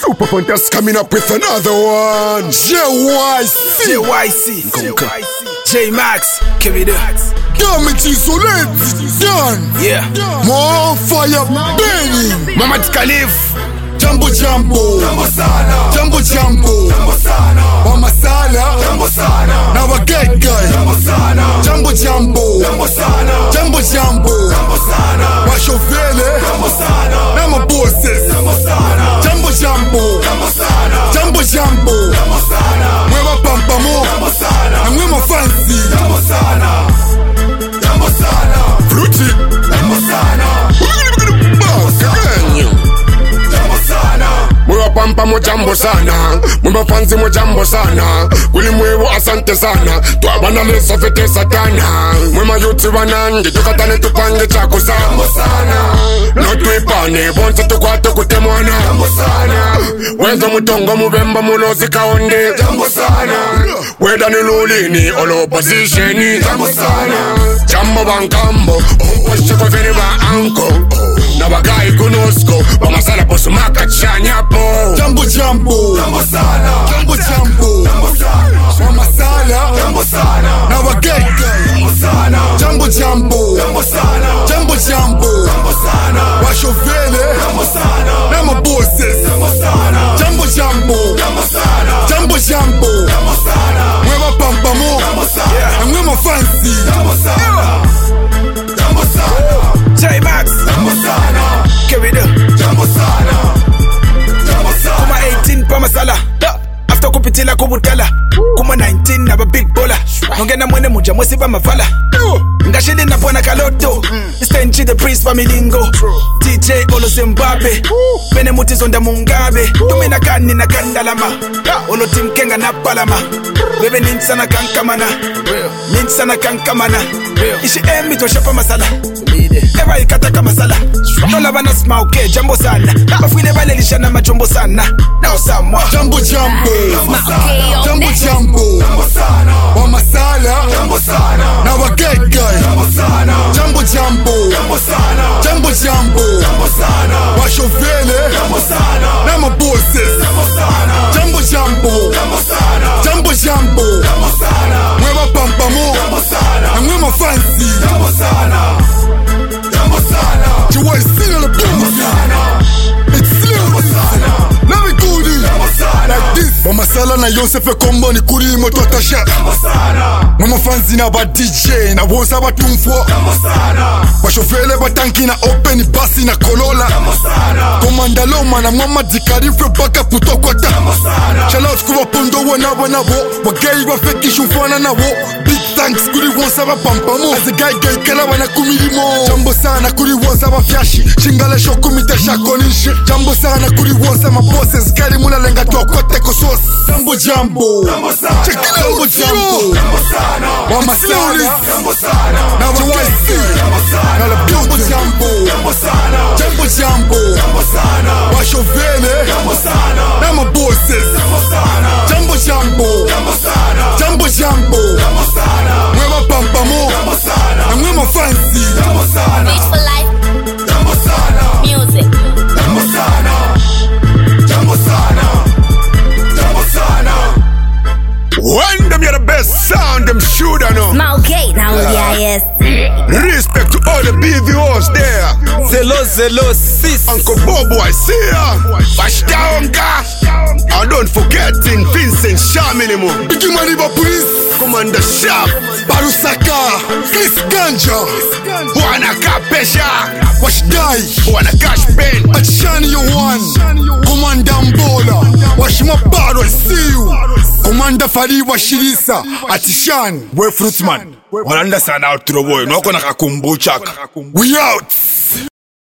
Super Fantastic coming up with another one. JYC. J-Max, give me that. Damage isolate. Done. Yeah. More fire burning. Mamad Khalif. Jambo Jambo. Jambo Jambo. Mama Sala. Now a gay guy. Jambo Jambo. Jambo Jambo. Washofele. Now my bosses. Jambo Jambo. Jambo Jambo. Mwema pampamo. And mwema fancy. Fruity. Mwewa pampa mojambo sana, mwewa fanzi mojambo sana. Kuli mwewo asante sana, tuabana leso fete satana. Mwema yuti wanange, tukatane tupange chako sana. Notuipane, bonsa tukwato kutemwana. Wezo mutongo mubemba mulozi kaonde. Weda nilulini, olo positioni. Jambo bankambo, oshiko veni ba anko. Na bagai kunosko, wamasala posu maka chanyapo. Jambo Jambo, Jambo Jambo, wamasala, na bagai. Jambo Jambo, Jambo Jambo, washofele, na mabosses. Jambo Jambo, Jambo Jambo, mwema pampamo, na mwema fancy. J-Max, give it up. Kuma 18 pa masala. After kupitila kubutala. Kuma 19 na ba big bola. Nongena mwene muja mwesi pa mavala. Ngashili na pwana kaloto. Stenchi the priest pa milingo. DJ Olo Zimbabwe. Mene muti zonda mungabe. Tumina kani na kandalama. Olo tim kenga na palama. Bebe ninsana kankamana. Ninsana kankamana. Ishi emi to shapa masala. Eva ikataka masala. Nola bana smauke jambo sana. Bafwile bale lishana machombo sana. Now samwa. Jambo Jambo, Jambo Jambo, wamasala, na wagega. Jambo Jambo, Jambo Jambo, washofele, na mabosses. Jambo Jambo, Jambo Jambo, mwema pampamo, na mwema fancy. JYC na la boom. It's slow. Let me do this like this. Mama Sala na Yosefe kombo ni kuri moto atasha. Mama fanzi na ba DJ na wonsa ba tumfo. Washofele ba tanki na open basi na kolola. Komanda Loma na mama dikarife baka puto kwata. Shout out kuwa pondo wana wo. Wagei wa feki shufana na wo. Big thanks kuri wonsa ba pampamo. As a guy kala wana kumilimo. Jambo sana kuri wonsa ba fyashi. Shingale shoku mitasha konishi. Jambo sana kuri wonsa ma bosses. Kari mula lenga to kote ko sauce. Jambo Jambo, Jambo Jambo, Mama Slowly, now JYC, now the Jambo Jambo, Jambo Jambo, washofele, now my bosses. Jambo Jambo, Jambo Jambo, mwema pampamo, na mwema fancy. Rich for life, music. When them hear the best sound, them should know. Okay, now yes. Respect to all the BVOs there. Zelo sis. Uncle Bobo, I see ya. Bashtaonga. And don't forgetting Vincent Shaminimo. Big Maniba Police. Commander Sharp. Barusaka. Chris Ganja. Bwana Kapesha. Washdai. Bwana Cash Ben. Achani Yohan. Commander Mbola. Washima Baro, I see you. Commander Fari Washirisa. Atishan. We Fruitman. Wananda sana out to the boy. Noko nakakumbuchaka. We out.